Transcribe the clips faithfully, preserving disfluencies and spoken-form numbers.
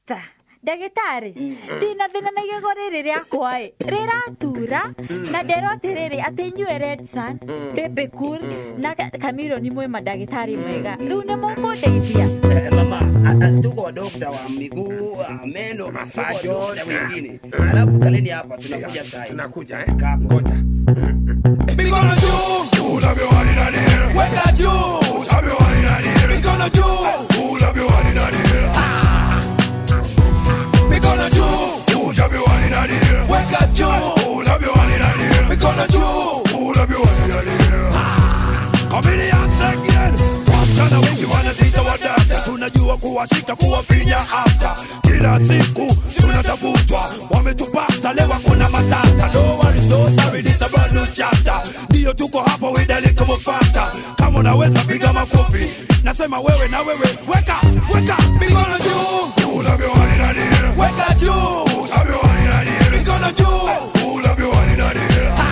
Doctor, Dagetari, Dina Dina Nagore Reaquai, Reratura, Nadero Terere, Atenyu Red Sun, Bebe Kur, Naka Camiro Nimo Madagetari Mega, Luna Mongo Davia. Mama, tuko doctor wa miguu, meno, masajo na wengine. Alafu kaleni hapa tunakuja sasa. Tunakuja eh? Ngoja. Mikono juu, Usabe wali nani? weka juu, Usabe wali nani? mikono juu, Usabe wali nani? mikono juu, Usabe wali nani? weka juu, Usabe wali nani? mikono juu, Usabe wali nani? Comedian again. Wasichana wengi wanazita wadada, tunajua kuwashika kuwafinya after. Kila siku tunatafutwa, wametupata lewa kuna matata. No worries, no sorry, this a brand new chapter. Ndio tuko hapa widali kumufata. Kama unaweza piga makofi, nasema wewe na wewe, weka, weka. mikono juu, Usabe wali nani? weka juu, Usabe wali nani? mikono juu, Usabe wali nani?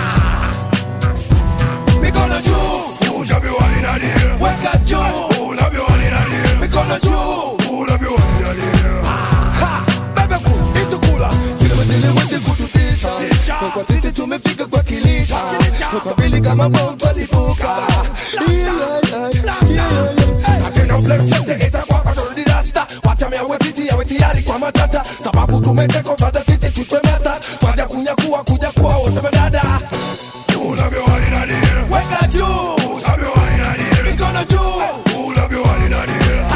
mikono juu, Usabe wali nani? weka juu, Usabe wali nani? mikono juu. Usabe wali nani? Ha, bebe ku, itukula. Kile wetele wete kututisha. Kwa titi tumefika kwa kilisha. Kwa vili kama bomu twalipuka. Yeah, yeah, yeah, yeah. Akena black chete Itakuwa kwa torudi rasta. Wacha mea wetiti ya wetiari kwa matata. Sababu tumeteko fata titi tuchwe mata. Twaja kunyakuwa kuja kuwa wote madada. Usabe wali nani? Weka juu, Usabe wali nani? mikono juu, Usabe wali nani?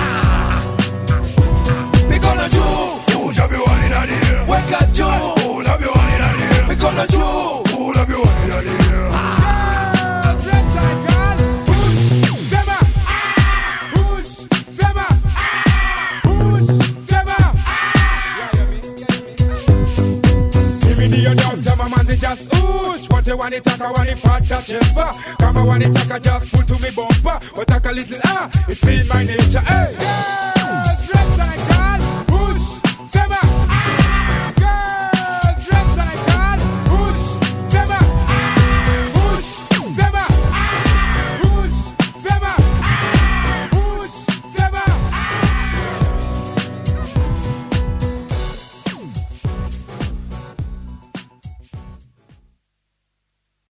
mikono juu, Usabe wali nani? weka juu, Usabe wali nani? mikono juu. Usabe wali nani? Just oosh, what you want it, taka want it, fat touches bar. Come on, want it, taka just pull to me bumper. But taka little ah, it's in my nature, hey. Yeah.